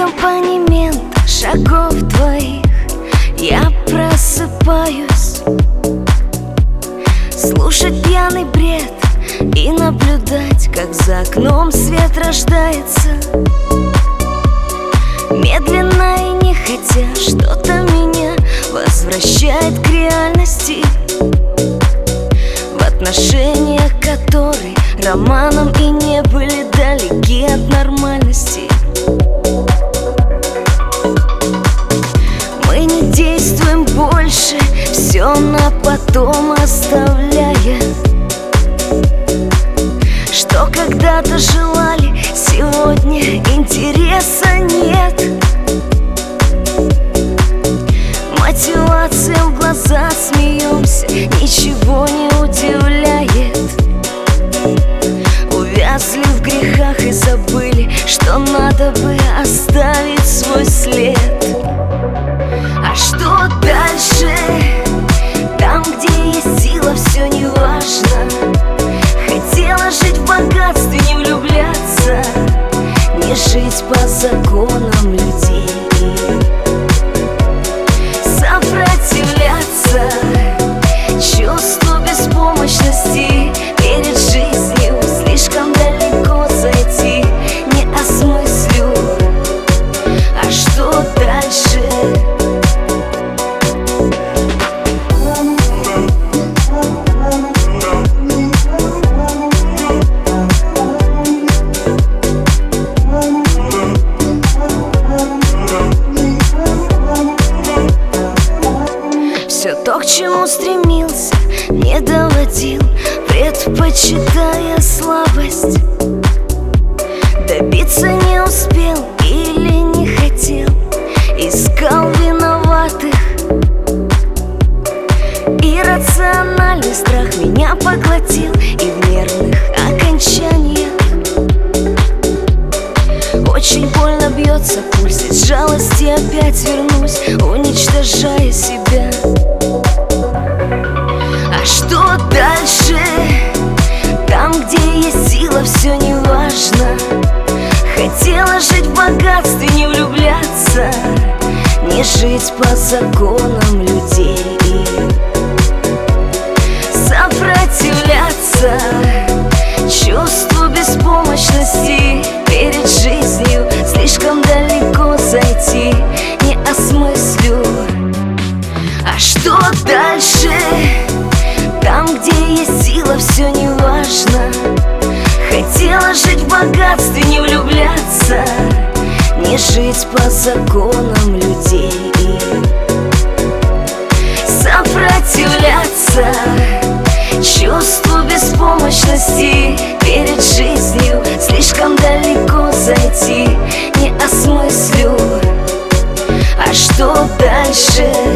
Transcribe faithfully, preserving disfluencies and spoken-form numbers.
аккомпанемент шагов твоих я просыпаюсь, слушать пьяный бред и наблюдать, как за окном свет рождается. Медленно и нехотя что-то меня возвращает к реальности, в отношениях которые романом и не были далеки от нормальности. Мы не действуем больше, все на потом оставляя, что когда-то желали, сегодня интереса нет. Мотивация в глаза, смеемся, ничего не удивляет. Увязли в грехах и забыли, что надо бы оставить свой след. А что дальше? Там, где есть сила, все не важно. Хотела жить в богатстве, не влюбляться, не жить по законам людей. Сопротивляться чувству беспомощности перед жизнью, слишком далеко зайти не осмыслю. А что дальше? Все то, к чему стремился, не доводил, предпочитая слабость. Добиться не успел или не хотел, искал виноватых. Иррациональный страх меня поглотил, и в нервных окончаниях очень больно бьется пульс, из жалости опять вернусь, уничтожая себя. А что дальше? Там, где есть сила, все не важно. Хотела жить в богатстве, не влюбляться, не жить по законам людей. Сопротивляться чувству беспомощности перед жизнью, слишком далеко зайти не осмыслю. А что дальше? Там, где есть сила, все не важно. Хотела жить в богатстве, не влюбляться, не жить по законам людей. Сопротивляться чувству беспомощности перед жизнью, слишком далеко зайти не осмыслю. А что дальше?